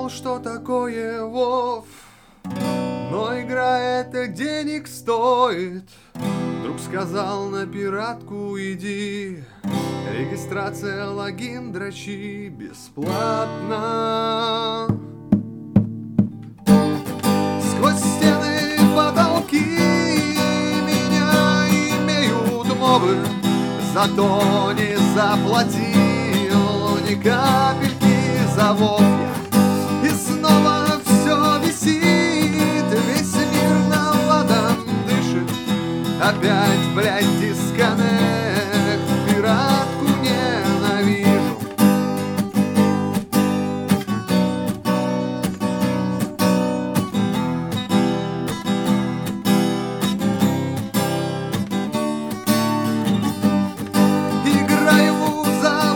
знал, что такое Вов, но игра эта денег стоит. Друг сказал: на пиратку иди, регистрация, логин, дрочи бесплатно. Сквозь стены, потолки меня имеют мобы, зато не заплатил ни капельки за Вов я. И снова все висит, весь мир на ладан дышит. Опять, блядь, дисконнект, пиратку ненавижу. Играю в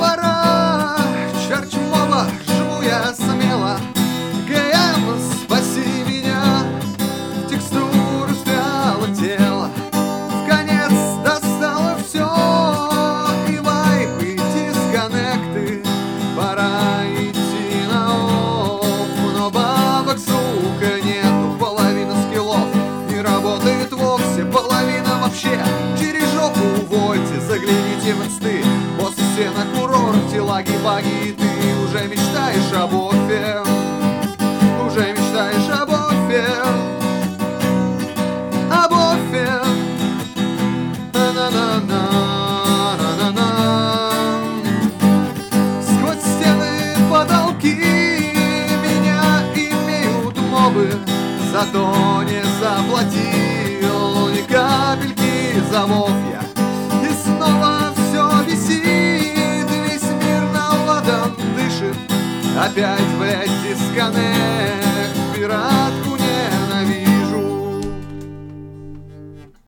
чарч-моба, жму я смело. ГМ, спаси меня, в текстуру стряло тело. В конец достало все, и вайп, и дисконнекты. Пора идти на офф, но бабок, сука, нету. Половина скиллов не работает вовсе, половина вообще через жопу увольте. Загляните в инсты, боссы все на курорте, лаги-баги, и ты уже мечтаешь об оффе. Уже мечтаешь об оффе. Об оффе. На-на-на-на-на-на-на. Сквозь стены, потолки меня имеют мобы, зато не заплатил ни капельки за Вов я. И снова все висит, весь мир на ладан дышит. Опять, блядь, дисконнект.